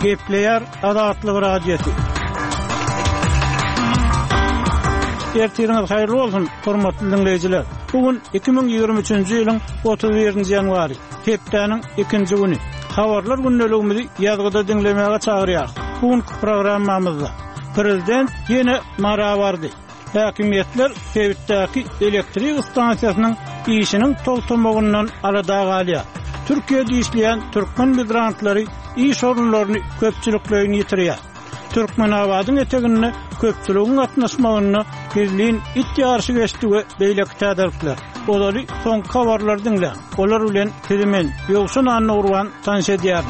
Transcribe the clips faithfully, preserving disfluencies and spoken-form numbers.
Gepleyer Adatlı Radyosu. Ertiriniz hayırlı olsun, hormatly dinleyijiler. Bugün iki bin ýygrimi üçinji ýylyň otuz birinji ýanwary, hepdeniň ikinji güni. Habarlar günneligimizi ýazgyda dinlemäge çagyrýar. Bugünkü programmamyzda Prezident ýene mara bardy. Häkimetler Sewitdäki elektrik stansiýasynyň işiniň toltamagynyň arada galýar. Türkiýede işleýän türkmen migrantlary iş orunlaryny köpçüliklerini ýitirýär. Türkmenabadyň eteginde köpçüligiň atnaşmagyny birliğin ittiharşy geçdigi beýlek täderlikler. Olary soňky habarlar dinle. Olar bilen Kirimen ýogşun anny urwan tanış edýär.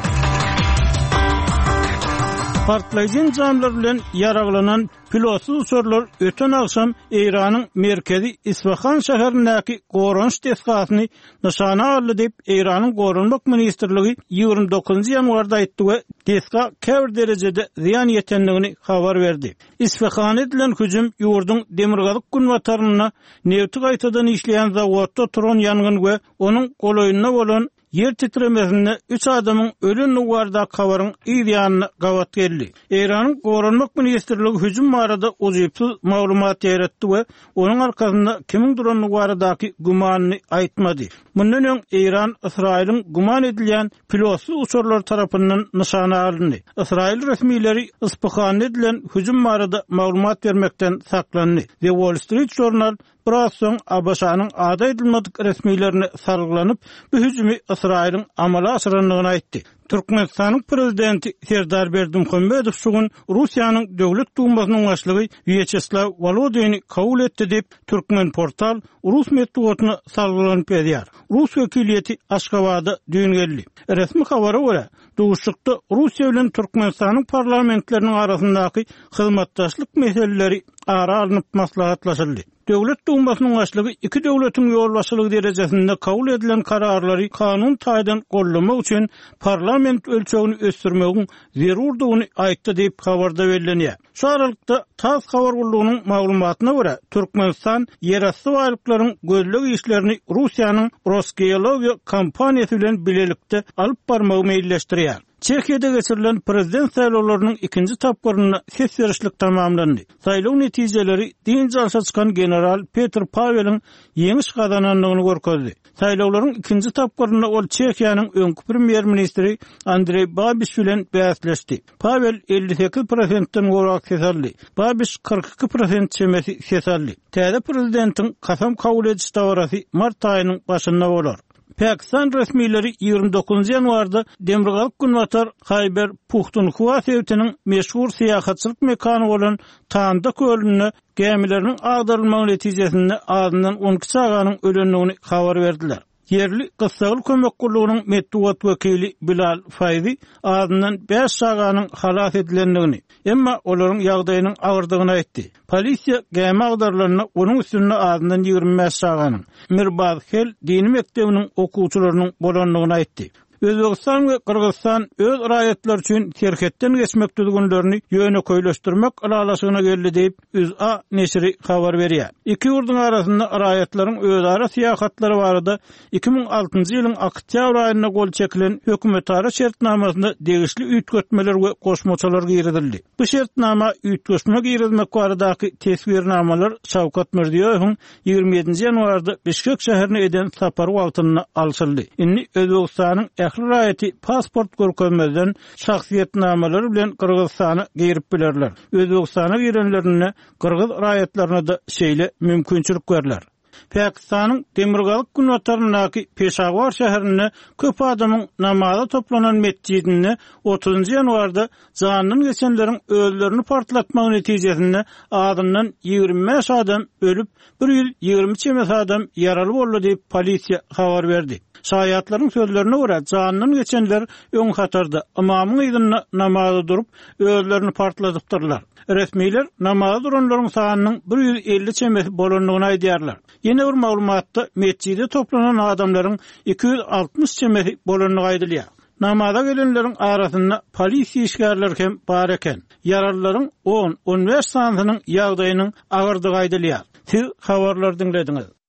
Partlaýan jamlar bilen ýaraglanan pilotsuz uçurlar öten akşam İran'ın merkezi İsfahan şäherindäki Goranç tesgasyny nişana aldy dep İran'ın Gorunluk Ministrligi ýygrimi dokuzynji ýanwarda aýtdy we tesga käbir derejede ziýan ýetenligini habar berdi. İsfahan edilen hüjüm ýurduň demirgazyk günwataryna newti gaýtadan işleýän zawodda turan ýangyn we onuň golaýyna bolan yer titremesinde üç adamın ölün nuwarda kavarın ýa-da gawat geldi. İran'ın Gorunluk Ministrligi hüjüm barada ojypsyz maglumat ýaratdy we onuň arkasynda kimin duranyny baradaky gumanyny aýtmady. Mundan öň İran Israýlyň guman edilýän pilotsuz uçurlar tarapyndan nişana alındy. Israýl resmiýetleri Isfahan edilen hüjüm barada maglumat bermekden saklandy. The Wall Street Journal biraz soň A B S-nyň ada edilmedik resmiýetlerine sargylanyp bu hüjümi Israýlyň amala aşyranlygyny aýtdy. Türkmenistanyň prezidenti Serdar Berdimuhammedow şugun Russiýanyň döwlet dumasynyň başlygy Vyacheslav Volodiny kabul etdi dep Türkmen portal Rus medeniýetine salgylanyp berýär. Rus wekiliýeti Aşgabatda düýün geldi. Resmi habara görä, duşukda Russiýa bilen Türkmenistanyň parlamentleriniň arasyndaky hyzmatdaşlyk meseleleri ara alınıp maslahatlaşyldy. Döwlet dumasynyň başlygy iki döwletiň ýolbaşçylygy derejesinde kabul edilen kararlary kanun taýdan gollamak üçin parlament ölçegini ösdürmegiň zerurdygyny aýtdy diýip habarda berilýär. Şu aralykda Tass habar gullugynyň maglumatyna görä, Türkmenistan ýerasty baýlyklaryň gözleg işlerini Russiýanyň Rosgeologiya kompaniýasy bilen bilelikde alyp barmagy meýilleşdirýär. Çekiýede geçirilen prezident saýlawlarynyň ikinji tapgyryna ses berişlik tamamlandy. Saýlaw netijeleri diňe alşa çykan general Petr Pawelyň ýeňiş gazananlygyny görkezdi. Saýlawlaryň ikinji tapgyryna ol Çekiýanyň öňkü premier ministri Andrej Babiš bilen bäsleşdi. Pavel elli sekiz prosentden gorak ses aldy. Babiš kırk iki prosent çemesi ses aldy. Täze prezidentiň kasam kabul ediş dawarasy mart aýynyň başynda bolar. Pakistan resmiýetleri ýygrimi dokuzynji ýanwarda demirgazyk günwatar Khyber Pukhtunkhwa sewtiniň meşhur syýahatçylyk mekany bolan Tanda kölüne gemileriniň agdarylmagy netijesinde azyndan on iki çaganyň ölenligini habar berdiler. Yerli Gysgaly kömek gullugynyň medeniýet wekili Bilal Fayzi azyndan beş çaganyň halat edilenligini, emma olaryň ýagdaýynyň agyrdygyny aýtdy. Polisiýa gemi agdarlaryna onuň üstünde azyndan ýygrimi beş çaganyň Mirbaz Hel dini mektebiniň okuwçylarynyň bolanlygyny aýtdy. Özbegistan we Kyrgyzstan öz raýatlar üçin terhetden geçmek düzgünlerini ýöne köýleşdirmek alalaşygyna geldi diýip Üz A neşri habar berýär. Iki ýurduň arasynda raýatlaryň özara syýahatlary barada iki bin altynjy ýylyň oktýabr aýyna gol çekilen hökümetara şertnamasynda degişli üýtgetmeler we goşmaçalar giridildi. Bu şertnama üýtgeşme girizmek baradaky tesbirnamalar Şawkat Mirziýowyň ýygrimi ýedinji ýanwarda Bişkek şäherine eden sapary wagtyna alşyldy. Inni Özbegistanyň ähli raýaty pasport görkezmeden şahsiýetnamalary bilen Kyrgyzstana girip bilerler. Özbegistana girenlerine Kyrgyz raýatlaryna da şeýle mümkinçilik berler. Pakistanyň demirgazyk günwatarynaky Peshawar şäherine köp adamyň namaza toplanan mescidinde otuzynji ýanwarda janyny geçenleriň öllerini partlatmagy netijesinde adamdan ýygrimi beş adam ölüp bir ýüz ýygrimi çemes adam ýaraly boldy diýip polisiýa habar berdi. Şaýatlaryň sözlerine görä, janyny geçenler öň hatarda imamyň ýygyna namaza durup öllerini partladypdyrlar. Resmiýetler namaza duranlaryň sanynyň bir ýüz elli çemesi bolanlygyny aýdýarlar. Ýene bir maglumatda mescide toplanan adamlaryň iki yüz altmış çemesi bolanlygy aýdylýar. Namaza gelenleriň arasynda polisiýa işgärleri hem bar eken. Yaralylaryň on on beş sanynyň ýagdaýynyň agyrdygy aýdylýar. Siz habarlar dinlediňiz.